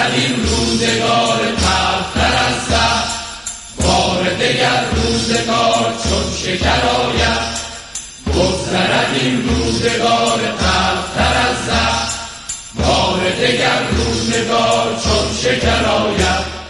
بگذرد این روزگار تلختر از زهر، بار دگر روزگار چون شکر آید. بگذرد این روزگار تلختر از زهر، بار دگر روزگار چون شکر آید.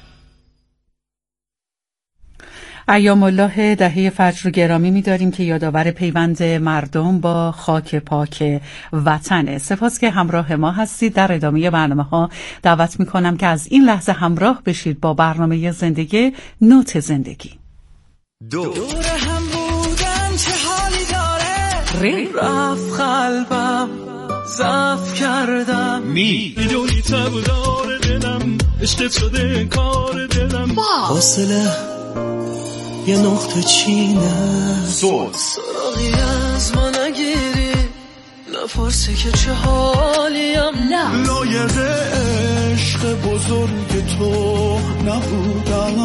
ایام الله دهه فجر رو گرامی می‌داریم که یادآور پیوند مردم با خاک پاک وطنه. سپاس که همراه ما هستید. در ادامه برنامه‌ها دعوت می‌کنم که از این لحظه همراه بشید با برنامه زندگی نوت زندگی. دور هم بودن چه حالی داره، رفت قلبم ضعف کردم، میدونی تبدار دلم عشقت شده کار دلم، حاصله یه نقطه چینه، سراغی از ما نگیری، نپرسی که چه حالیم، لایق عشق بزرگ تو نبودم.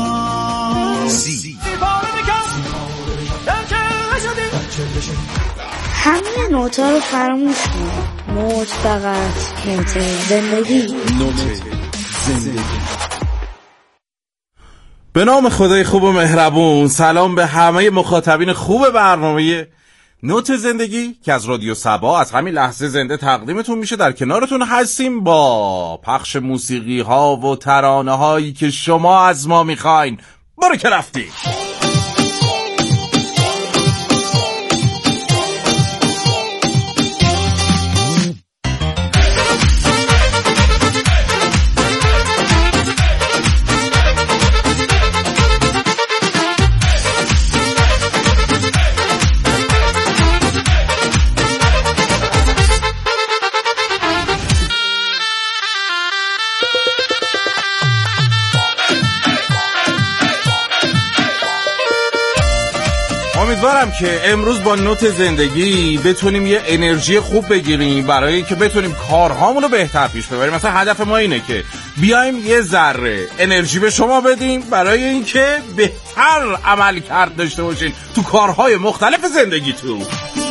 همه نوتا رو فراموش کن. نوت فقط نوت زندگی. نوت زندگی. به نام خدای خوب و مهربون. سلام به همه مخاطبین خوب برنامه نوت زندگی که از رادیو سبا از همین لحظه زنده تقدیمتون میشه. در کنارتون هستیم با پخش موسیقی ها و ترانه هایی که شما از ما میخواین. برو که رفتی. امیدوارم که امروز با نوت زندگی بتونیم یه انرژی خوب بگیریم برای اینکه بتونیم کارهامون رو بهتر پیش ببریم. مثلا هدف ما اینه که بیایم یه ذره انرژی به شما بدیم برای اینکه بهتر عمل کرد داشته باشین تو کارهای مختلف زندگیتون.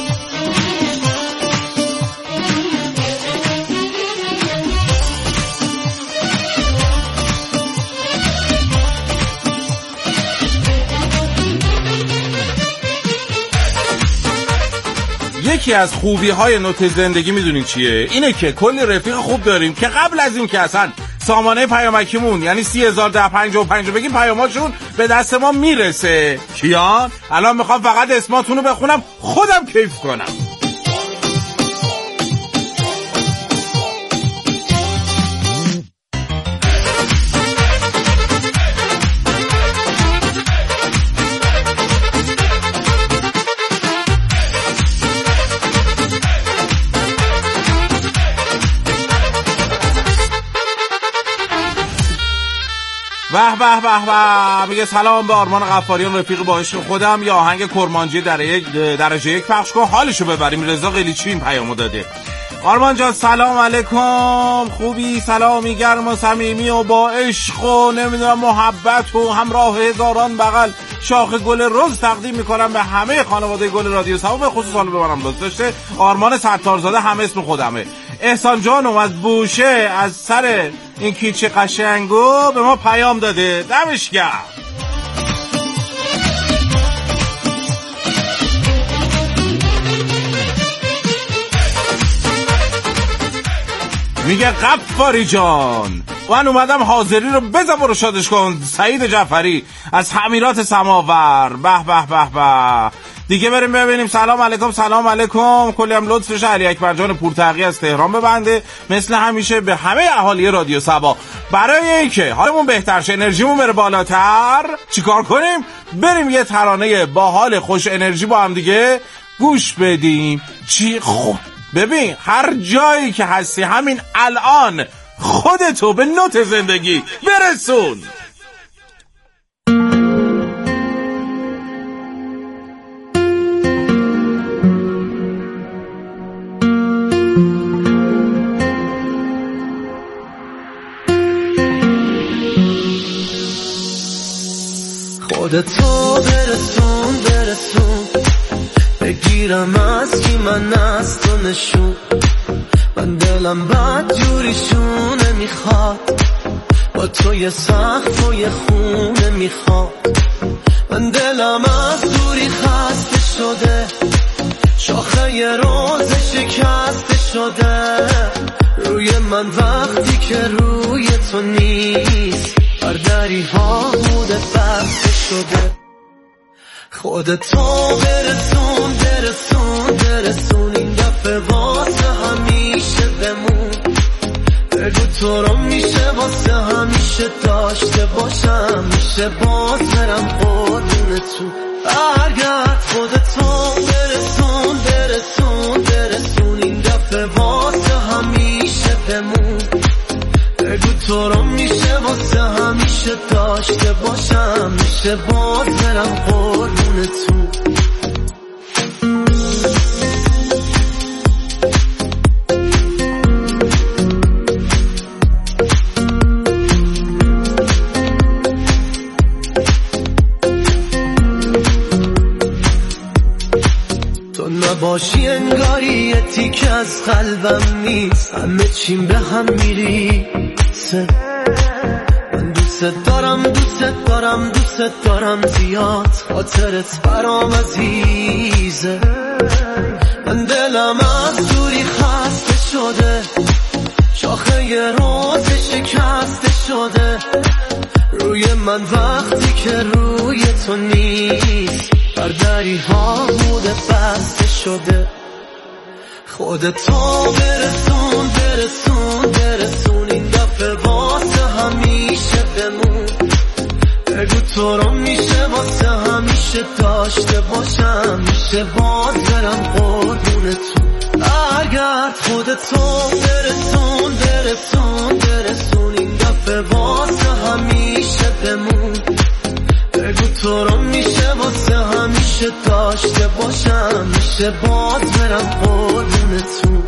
یکی از خوبی های نوت زندگی میدونین چیه؟ اینه که کلی رفیق خوب داریم که قبل از این که اصلا سامانه پیامکیمون یعنی 30,1055 رو بگیم پیاماشون به دست ما میرسه. کیان؟ الان میخوام فقط اسماتون رو بخونم خودم کیف کنم. به به به به. میگه سلام به آرمان غفاریان رفیق با عشق خودم، یا آهنگ کرمانجی درجه یک پخش کن حالشو ببریم. رضا قلیچی این پیامو داده. آرمان جان سلام علیکم، خوبی؟ سلامی گرم و صمیمی و با عشق و نمیدونم محبت و همراه هزاران بغل شاخ گل رز تقدیم میکنم به همه خانواده گل رادیو سبا، به خصوص حالا به منم لطف داشته. آرمان ستارزاده هم اسم خودمه. احسان جانم از بوشه از سر این کیچه قشنگو به ما پیام داده، دمش گرم. میگه غفاری جان من اومدم حاضری رو بزن برو شادش کن. سعید جعفری از تعمیرات سماور. به به به به. دیگه بریم ببینیم. سلام علیکم. سلام علیکم. کلی هم لطفش علی اکبر جان پورتقی از تهران ببنده مثل همیشه به همه اهالی رادیو سبا. برای اینکه حالمون بهتر شه، انرژیمون بره بالاتر، چیکار کنیم؟ بریم یه ترانه باحال خوش انرژی با هم دیگه گوش بدیم. ببین هر جایی که هستی همین الان خودتو به نوت زندگی برسون. خودتو برسون بگیرم از کی من از تو نشون، من دلم بد جوریشونه میخواد، با توی سخت توی خونه میخواد. من دلم از دوری خسته شده، شاخه ی روز شکسته شده. روی من وقتی که روی تو نیست، بر دری ها بوده بسته شده. خودتو برسون برسون برسون، این دفعه واسه همیشه بمون. بگو تو رو میشه واسه همیشه داشته باشم، میشه باز برم قربون تو. برگرد خودتو برسون برسون برسون، این دفعه واسه همیشه بمون. بگو تو رو میشه واسه همیشه داشته باشم، میشه باز برم قربون تو. نباشی انگاری یه تیک از قلبم نیست، همه چیم به هم میریسه. من دوست دارم دوست دارم دوست دارم زیاد، خاطرت برام عزیزه. من دلم از دوری خسته شده، شاخه ی روز شکسته شده. روی من وقتی که روی تو نیست، بر دری ها بوده بسته شده. خودتو برسون برسون برسون، این دفعه واسه همیشه بمون. بگو تو رو میشه واسه همیشه داشته باشم، میشه باز برم قربون تو. برگرد خودتو برسون برسون برسون، این دفعه واسه همیشه بمون. بگو تو رو میشه واسه همیشه داشته باشم، میشه باز برم قربون تو.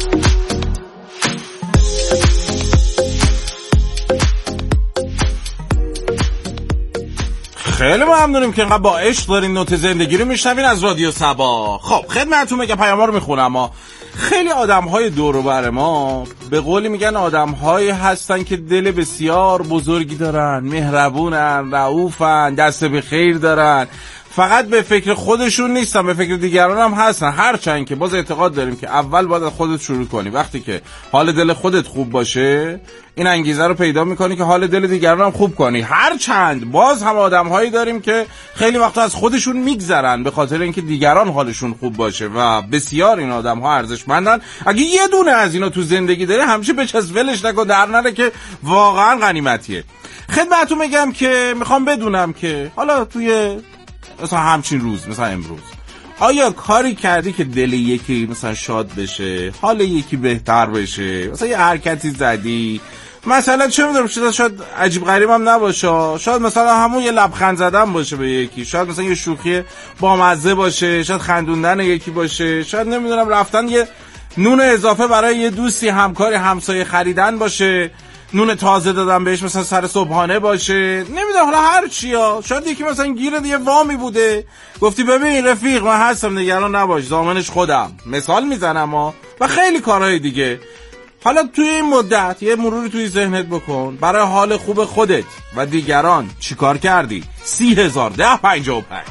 خیلی ممنونیم که اینقدر با عشق دارین نوت زندگی رو میشنوین از رادیو صبا. خب خدمتتون میگم پیاما رو میخونم. ما خیلی آدم‌های دور و بر ما به قولی میگن آدم‌هایی هستن که دل بسیار بزرگی دارن، مهربونن، رئوفن، دست به خیر دارن، فقط به فکر خودشون نیستن، به فکر دیگران هم هستن. هرچند که باز اعتقاد داریم که اول باید از خودت شروع کنی. وقتی که حال دل خودت خوب باشه، این انگیزه رو پیدا میکنی که حال دل دیگران هم خوب کنی. هرچند باز هم آدم‌هایی داریم که خیلی وقتا از خودشون میگذرن به خاطر اینکه دیگران حالشون خوب باشه و بسیار این آدم‌ها ارزشمندن. اگه یه دونه از اینا تو زندگی داره، همیشه بچسب ولش نکن، در نره که واقعا غنیمتیه. خدمتتون میگم که میخوام بدونم که حالا توی مثلا همچین روز، مثلا امروز، آیا کاری کردی که دل یکی مثلا شاد بشه، حال یکی بهتر بشه؟ مثلا یه حرکتی زدی، مثلا چه میدونم، شاید عجیب غریب هم نباشه، شاید مثلا همون یه لبخند زدن باشه به یکی، شاید مثلا یه شوخی بامزه باشه، شاید خندوندن یکی باشه، شاید نمیدونم رفتن یه نون اضافه برای یه دوستی، همکاری، همسایه خریدن باشه، نون تازه دادم بهش مثلا سر صبحانه باشه، نمیدونم حالا هر چیا. شاید یکی مثلا گیر یه وامی بوده، گفتی ببین رفیق من هستم، نگران نباش، ضامنش خودم، مثال میزنم و خیلی کارهای دیگه. حالا توی این مدت یه مروری توی ذهنت بکن برای حال خوب خودت و دیگران چی کار کردی. 30,01055.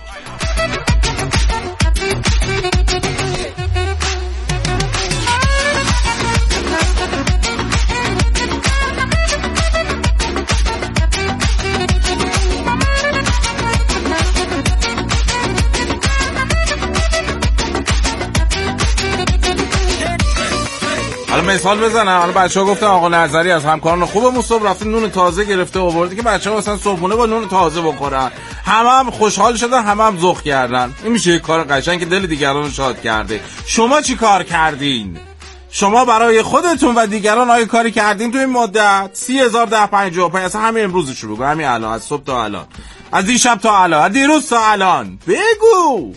حالا مثال بزنم، حالا بچه‌ها گفتن آقا نظری از همکاران خوبمون صبح رفته نون تازه گرفته آورده که بچه‌ها مثلا صبحونه با نون تازه بخورن، هم خوشحال شدن، هم ذوق کردن. این میشه یک کار قشنگ که دل دیگران رو شاد کرده. شما چی کار کردین؟ شما برای خودتون و دیگران آیا کاری کردین تو این مدت؟ 30,01055. اصلا همین امروز شروع بگو، همین الان، از صبح تا الان، از دیشب تا الان، از دیروز تا الان بگو.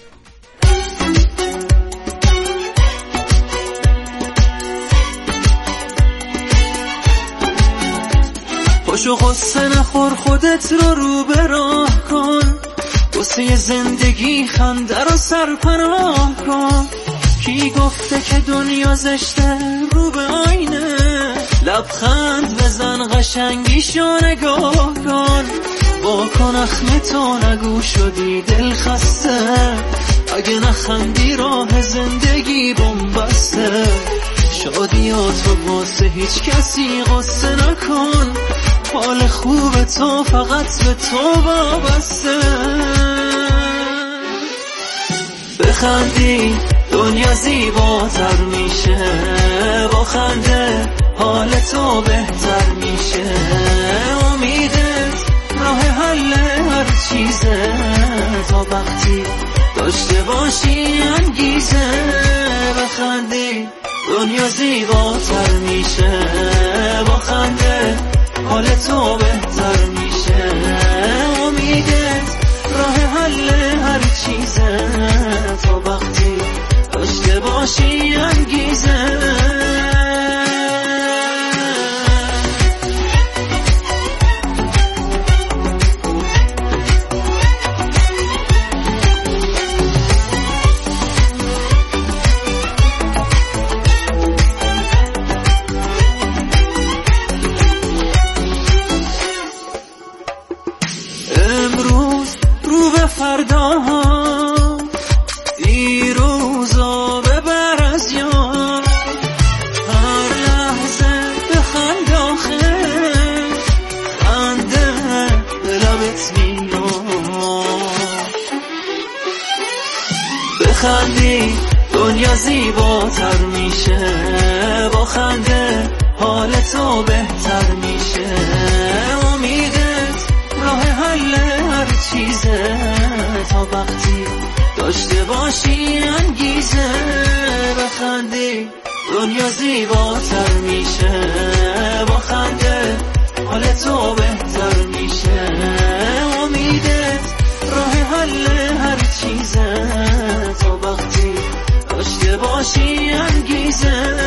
پاشو قصه نخور، خودت رو به راه کن، واسه زندگی خنده رو سرپناه کن. کی گفته که دنیا زشته رو به آینه؟ لبخند بزن قشنگیشو نگاه کن، با کن اخم تو نگو شدی دل خسته، اگه نخندی راه زندگی بنبسته. شادیاتو واسه هیچ کسی قصه نکن، حال خوب تو فقط به تو وابسته. بخندی دنیا زیباتر میشه، با خنده حال تو بهتر میشه. امیدت راه حل هر چیزه، تا وقتی داشته باشی انگیزه. بخندی دنیا زیباتر میشه، با خنده حال تو بهتر میشه. امیدت راه حل هر چیزه، تا وقتی داشته باشی انگیزه. فرداها دیروزا ببر از یاد، هر لحظه بخند آخه خنده لبت میاد. بخندی دنیا زیباتر میشه، با خنده حال تو بهتر میشه. امیدت راه حل هر چیزه، تا وقتی داشته باشی انگیزه. بخندی دنیا زیباتر میشه، با خنده حال تو بهتر میشه. امیدت راه حل هر چیزه، تا وقتی داشته باشی انگیزه.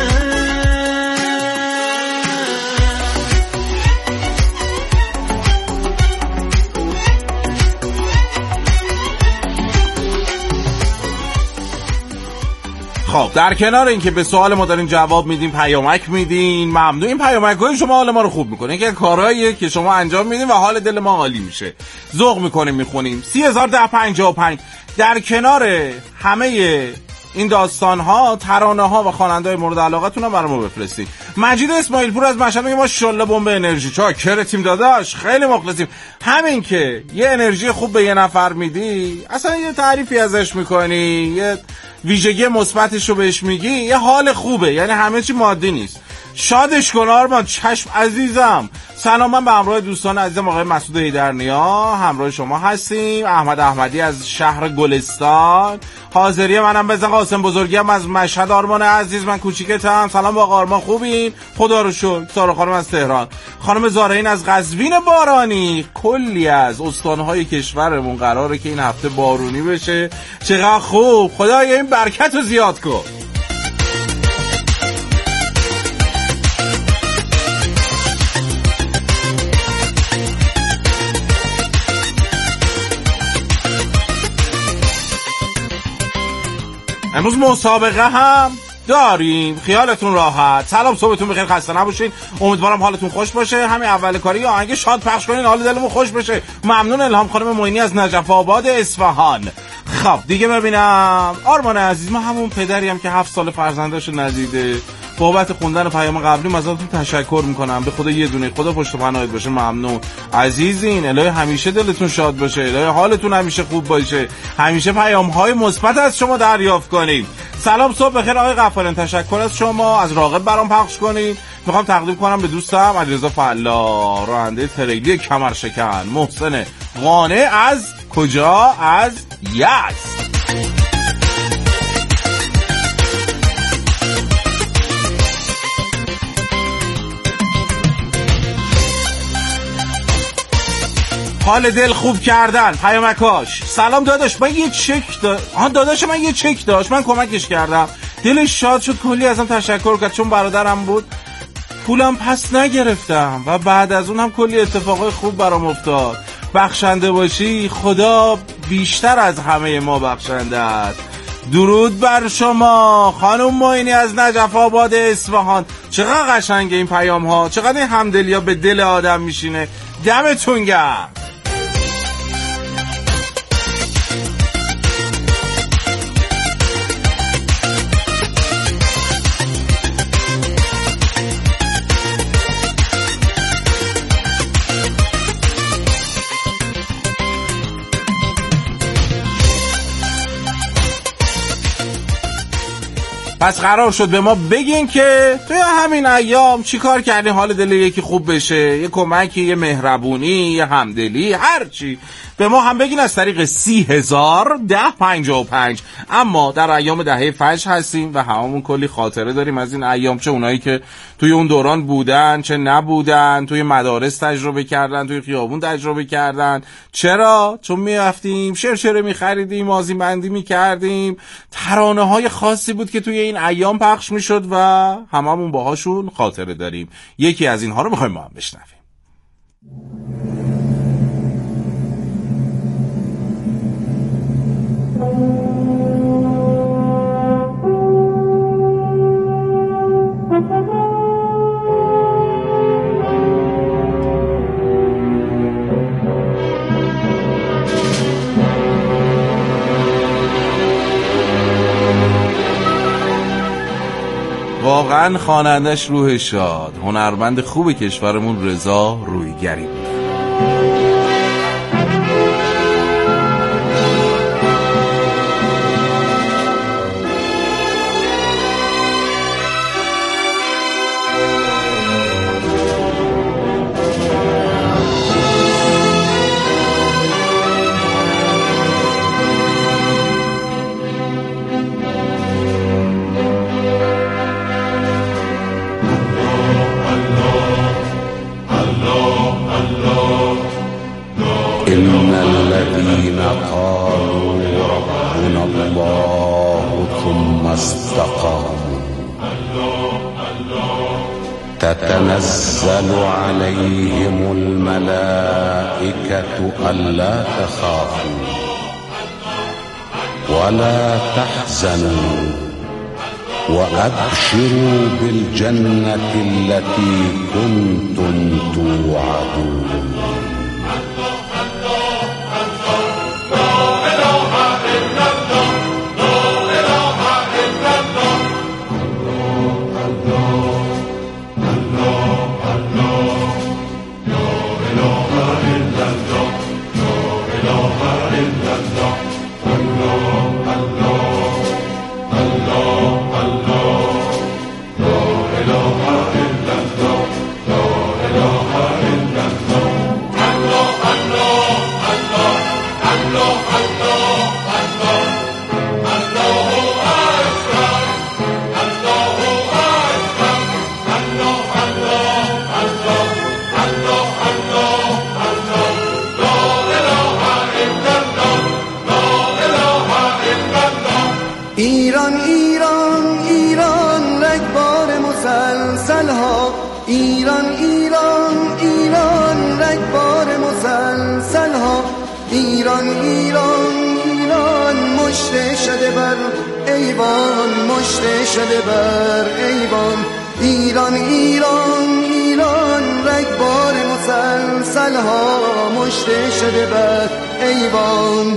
خب در کنار اینکه به سوال ما دارین جواب میدین، پیامک میدین، ممنون. این پیامک‌های شما حال ما رو خوب میکنه، که کارهاییه که شما انجام میدین و حال دل ما عالی میشه. ذوق میکنیم میخونیم. 301055. در کنار همه این داستان‌ها، ترانه‌ها و خواننده‌های مورد علاقتون هم برام بفرستید. مجید اسماعیل پور از مشهد میگه ماشاءالله بمب انرژی. چاکرتیم داداش، خیلی مخلصیم. همین که یه انرژی خوب به یه نفر میدی، اصلا یه تعریفی ازش میکنی، یه ویژگی مثبتش رو بهش میگی، یه حال خوبه. یعنی همه چی مادی نیست. شادش کن آرمان. چشم عزیزم. سلام، من به همراه دوستان عزیزم آقای مسعود هیدرنیا همراه شما هستیم. احمد احمدی از شهر گلستان. حاضری منم بزن. قاسم بزرگی هم از مشهد. آرمان عزیز من کوچیکتم. سلام با آرمان، خوبین؟ خدا رو شکر. سارا خانم از تهران. خانم زارعین از قزوین بارانی. کلی از استانهای کشورمون قراره که این هفته بارونی بشه. چقدر خوب. خدایا این برکت رو زیاد کن. امروز مسابقه هم داریم، خیالتون راحت. سلام، صبحتون بخیر، خسته نباشین. امیدوارم حالتون خوش باشه. همین اول کاری آهنگ شاد پخش کنین حال دلمون خوش بشه. ممنون. الهام خانم معینی از نجف آباد اصفهان. خب دیگه ببینم. آرمان عزیز، ما همون پدریم که 7 سال فرزنداشو ندیده. بابت خوندن پیام قبلی ازتون تشکر میکنم. به خدا یه دونه. خدا پشت و پناهت باشه. ممنون عزیزین. الهی همیشه دلتون شاد باشه. الهی حالتون همیشه خوب باشه. همیشه پیام‌های مثبت از شما دریافت کنیم. سلام، صبح بخیر آقای غفارین. تشکر از شما. از راغب برام پخش کنید. میخوام تقدیم کنم به دوستم علیرضا فعلا، راننده تریلی کمر شکن. محسن قانع از کجا؟ از یزد. حال دل خوب کردن. پیامکاش. سلام داداش، من یه چک داداش من یه چک داشت، من کمکش کردم، دلش شاد شد، کلی ازم تشکر کرد چون برادرم بود، پولم پس نگرفتم و بعد از اون هم کلی اتفاقای خوب برام افتاد. بخشنده باشی، خدا بیشتر از همه ما بخشنده است. درود بر شما خانم معینی از نجف آباد اصفهان. چقدر قشنگه این پیام ها، چقدر این همدلی ها به دل آدم میشینه. دمتون گرم. پس قرار شد به ما بگین که توی همین ایام چی کار کردین حال دل یکی خوب بشه، یه کمکی، یه مهربونی، یه همدلی، هر چی به ما هم بگین از طریق 30,1055. اما در ایام دهه فجر هستیم و هممون کلی خاطره داریم از این ایام، چه اونایی که توی اون دوران بودن چه نبودن، توی مدارس تجربه کردن، توی خیابون تجربه کردن. چرا؟ چون میرفتیم شرشره میخریدیم، آذین‌بندی میکردیم، ترانه های خاصی بود که توی این ایام پخش میشد و هممون باهاشون خاطره داریم. یکی از اینها رو میخوایم ما هم بشنویم. واقعا خوانندش روح شاد، هنرمند خوب کشورمون رضا رویگری بود. إن الذين قالوا ربنا الله ثم استقاموا تتنزل عليهم الملائكة ألا تخافوا ولا تحزنوا وأبشروا بالجنة التي كنتم توعدون. ایران ایران ایران رگبار مسلسل ها، ایران ایران ایران رگبار مسلسل ها، ایران ایران ایران مشت شده بر ایوان، مشت شده بر ایوان، ایران ایران ایران رگبار مسلسل ها، مشت شده بر ایوان.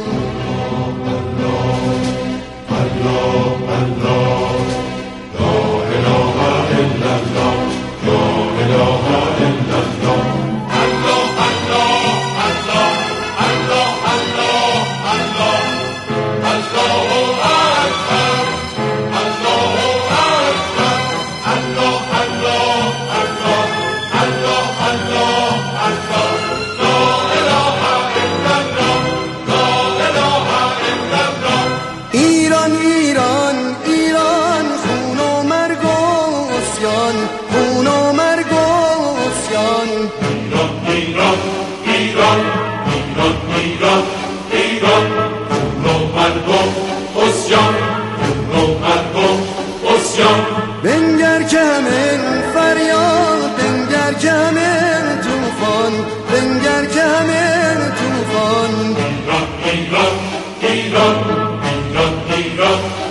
بنگر که همین فریاد، بنگر که همین توفان، بنگر که همین توفان. ایران ایران ایران ایران ایران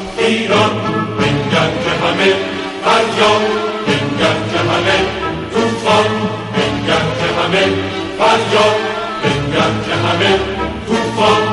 فریاد بنگر که همه توفان، بنگر که همه فریاد بنگر که همه توفان.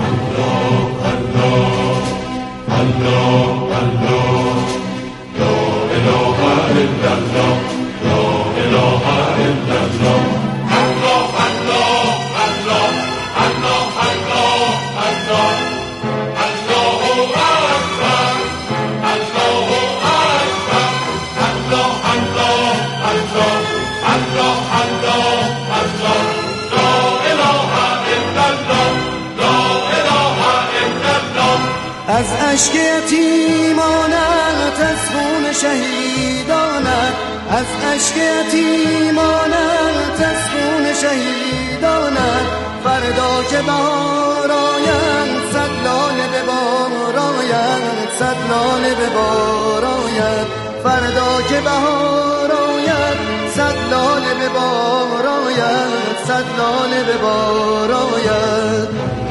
الله الله الله لا اله الا الله لا اله الا الله. الله الله الله الله الله الله الله اکبر الله اکبر الله الله الله الله الله الله لا اله الا الله لا اله الا الله. از اشک یتیمانت، از خون شهیدانت، از اشک یتیمانت، از خون شهیدانت، فردا که بهار آید صد لاله به بار آید، صد لاله به بار آید، فردا که بهار آید صد لاله به بار آید، صد لاله به بار آید.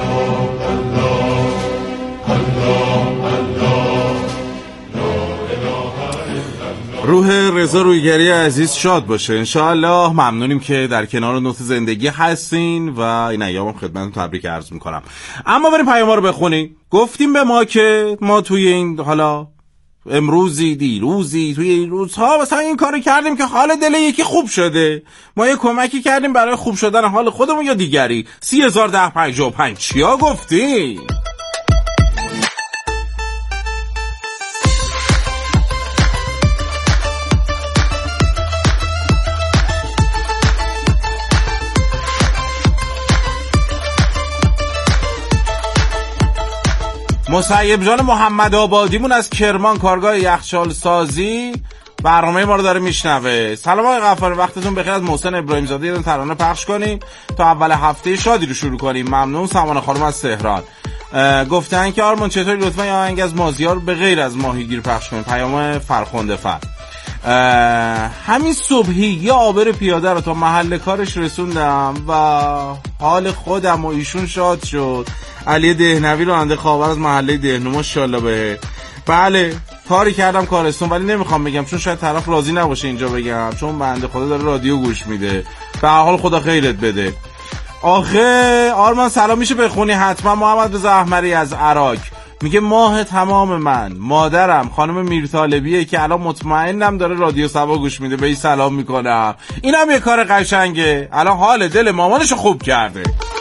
روح رضا رویگری عزیز شاد باشه انشاءالله. ممنونیم که در کنار نوت زندگی هستین و این ایام خدمتتون تبریک عرض میکنم. اما بریم پیام رو بخونیم. گفتیم به ما که ما توی این حالا امروزی دیروزی توی این روزها مثلا این کارو کردیم که حال دل یکی خوب شده، ما یه کمکی کردیم برای خوب شدن حال خودمون یا دیگری. 301055 چیا گفتی؟ مسیب جان محمد آبادیمون از کرمان کارگاه یخچال سازی برنامه ما رو داره میشنوه. سلام آقای غفاری، وقتتون بخیر. از محسن ابراهیم زاده یه ترانه پخش کنیم تا اول هفته شادی رو شروع کنیم. ممنون. سمانه خانم از تهران گفتن که آرمان چطوری، لطفا یه آهنگ از مازیار به غیر از ماهیگیر پخش کنیم. پیام فرخنده فر. همین صبحی یه آبر پیاده رو تا محل کارش رسوندم و حال خودم و ایشون شاد شد. علی دهنوی راننده خاور از محله دهنو، ماشاءالله به. بله کاری کردم کارستون، ولی نمیخوام بگم چون شاید طرف راضی نباشه اینجا بگم، چون بنده خدا داره رادیو گوش میده. به هر حال خدا خیرت بده. آخه آرمان سلام میشه بخونی حتما. محمد رضا احمری از عراق میگه ماه تمام من مادرم خانم میرطالبیه که الان مطمئنم داره رادیو سبا گوش میده، بهش سلام میکنم. اینم یه کار قشنگه، الان حال دل مامانشو خوب کرده.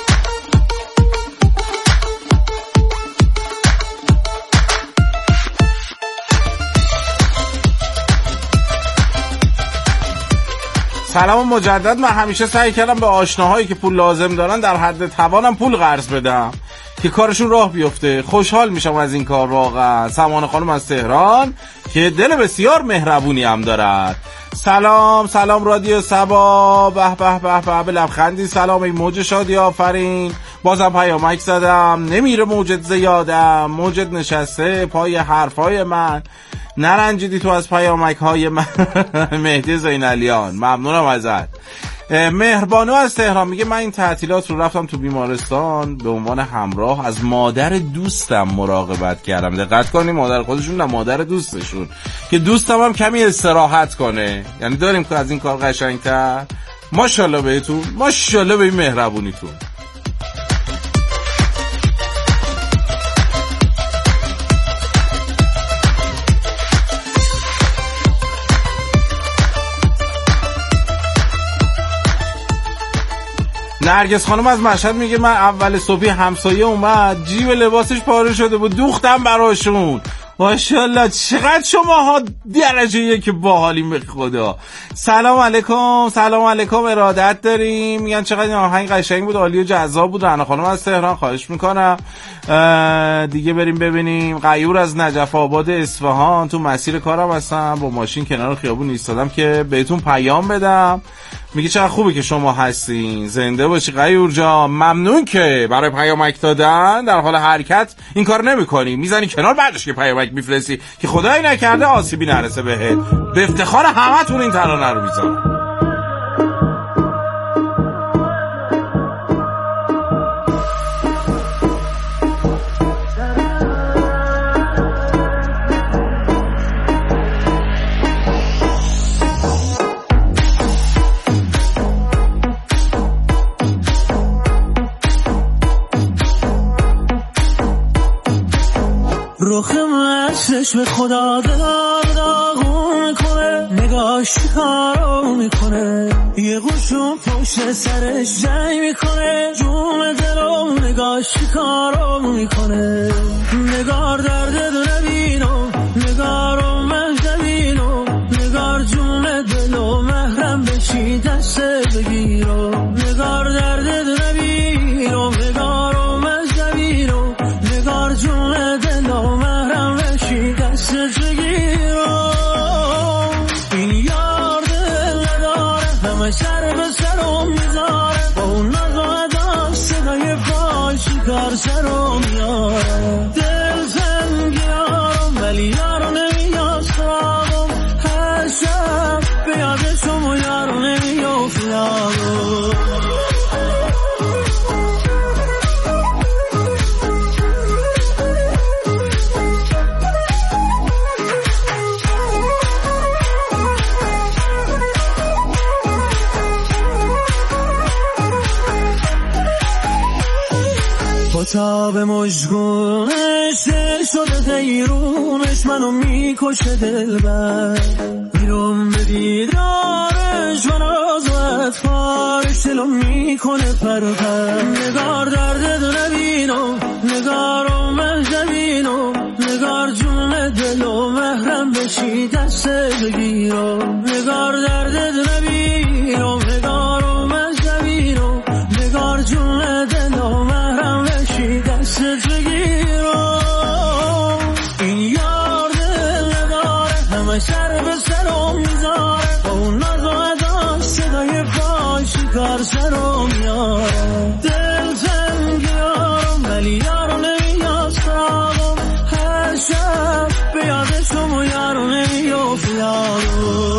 سلام مجدد. من همیشه سعی کردم به آشناهایی که پول لازم دارن در حد توانم پول قرض بدم که کارشون راه بیفته. خوشحال میشم از این کار واقعا. سمانه خانم از تهران که دل بسیار مهربونی هم دارد. سلام سلام رادیو سبا، به به به به به لبخندی. سلام ای موج شادی آفرین. بازم پیامک زدم نمیره موجت زیادم، موجت نشسته پای حرفای من. نرنجیدی تو از پیامک های من. مهدی زینالیان ممنونم ازت. مهربانو از تهران میگه من این تعطیلات رو رفتم تو بیمارستان به عنوان همراه از مادر دوستم مراقبت کردم. دقت کنی مادر خودشون نه مادر دوستشون، که دوستم هم کمی استراحت کنه. یعنی داریم که از این کار قشنگتر. ماشاءالله بهتون، ماشاءالله به این مهربونیتون. نرگس خانم از مشهد میگه من اول صبحی همسایه اومد جیب لباسش پاره شده بود، دوختم براشون. ماشاءالله چقدر شماها درجه یک باحالیم به خدا. سلام علیکم. سلام علیکم. ارادت داریم. میگن چقدر این آهنگ قشنگ بود، عالی و جذاب بود. رنا خانم از تهران خواهش میکنم. دیگه بریم ببینیم. غیور از نجف آباد اصفهان تو مسیر کارم هستم، با ماشین کنار خیابون ایستادم که بهتون پیام بدم. میگه چقدر خوبه که شما هستین، زنده باشی غیور جان. ممنون که برای پیامک دادن در حال حرکت این کار نمی‌کنی، میزنی کنار بعدش که پیامک میفرستی که خدایی نکرده آسیبی نرسه بهت. به افتخار همتون این ترانه رو میذارم. چشم خدا داغون میکنه، نگاش کارو میکنه، یه قوشون پشت سرش جنگ میکنه، جون دلو نگاش کارو میکنه. نگار درد دو نبینو، نگارو مهدبینو، نگار جون دلو محرم بشی دست بگیرو. نگار درد دو نبینو، نگارو مهدبینو، نگار جون دلو محرم بشی دست بگیرو. این یار دل نداره، همه سر به سرم میذاره، با اون نقادا صدای فالشی کار سرم میاره. دل زنگیارم ولی یارو نمیاد سراغم، هر شب به یادشم و یارو نمیافت یارو. تاب مشگونش شده دیرونش، منو میکشه دلبر، میرم به دیدارش من از اطفارش دلو میکنه پرپر. نگار درد دو نبینو، نگارو مهدبینو، نگار جون دلو محرم بشی دست بگیرو. نگار درد دو نبینو، نگارو مهدبینو، نگار جون دلو محرم بشی دست بگیرو. این یار دل نداره، همه سر به سرم میذاره، با اون نزاده صدای فالشی کار سرم میاره. دل زنگیارم ولی یارو نمیاد سراغم، هر شب به یادشم و یارو نمیافت یارو.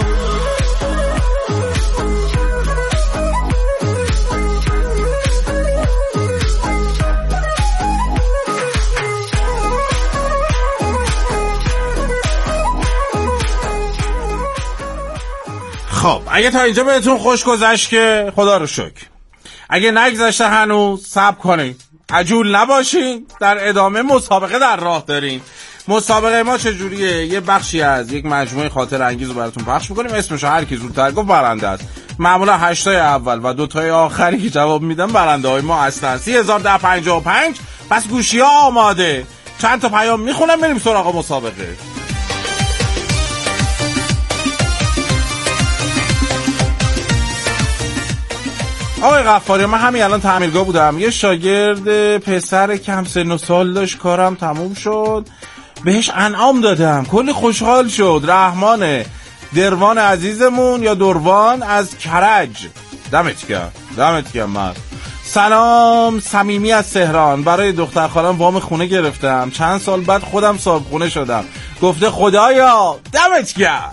خب اگه تا اینجا بهتون خوش گذشت که خدا رو شکر. اگه نگذشته هنوز صبر کنید، عجول نباشین، در ادامه مسابقه در راه دارین. مسابقه ما چجوریه؟ یه بخشی از یک مجموعه خاطر انگیز رو براتون پخش میکنیم، اسمشو هر کی زودتر گفت برنده است. معمولا 8 تای اول و 2 تای آخری که جواب میدن برنده های ما هستن. 3055. پس گوشی ها آماده، چند تا پیام میخونم بریم سراغ مسابقه. آقای غفاری، من همین الان تعمیرگاه بودم، یه شاگرد پسر کم سن و سال داشت، کارم تموم شد، بهش انعام دادم، کلی خوشحال شد. رحمان دروان عزیزمون یا دروان از کرج، دمت گرم. من سلام صمیمی از تهران، برای دختر خالم وام خونه گرفتم، چند سال بعد خودم صاحب خونه شدم، گفته خدایا دمت گرم.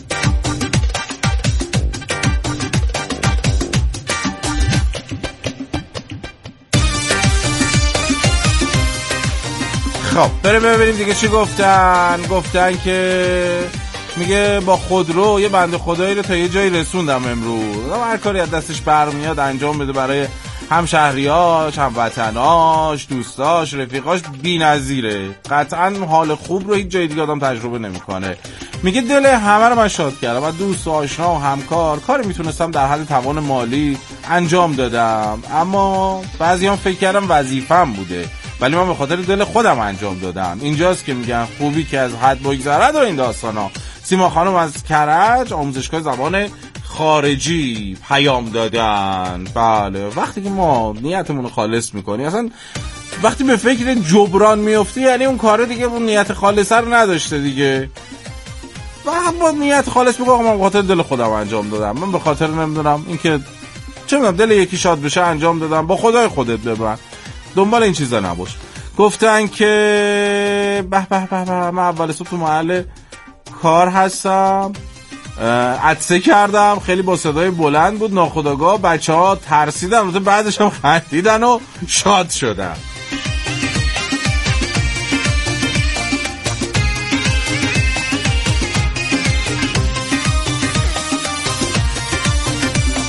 خب بریم ببینیم دیگه چی گفتن که میگه با خودرو یه بنده خدایی رو تا یه جایی رسوندم امروز، هر کاری از دستش برمیاد انجام بده برای همشهریاش، هموطناش، دوستاش، رفیقاش، بی‌نظیره. قطعا حال خوب رو هیچ جای دیگه آدم تجربه نمیکنه. میگه دل همه رو من شاد کردم و دوست و آشنا و همکار، کاری میتونستم در حد توان مالی انجام دادم، اما بعضیام فکر کردم وظیفه‌ام بوده، ولی من به خاطر دل خودم انجام دادم. اینجاست که میگن خوبی که از حد بگذرد و این داستانا. سیما خانم از کرج، آموزشگاه زبان خارجی پیام دادن. بله، وقتی که ما نیتمون رو خالص میکنی، اصلا وقتی به فکر جبران میفتی، یعنی اون کاره دیگه اون نیت خالصه رو نداشته دیگه. و هم با نیت خالص بگو من به خاطر دل خودم انجام دادم، من به خاطر نمیدونم اینکه چه میدونم دل یکی شاد بشه انجام دادم، با خدای خودت ببر، دنبال این چیزا نباش. گفتن که من اول صبح تو محل کار هستم، عطسه کردم، خیلی با صدای بلند بود، ناخودآگاه بچه‌ها ترسیدن، بعدش هم خندیدن و شاد شدن.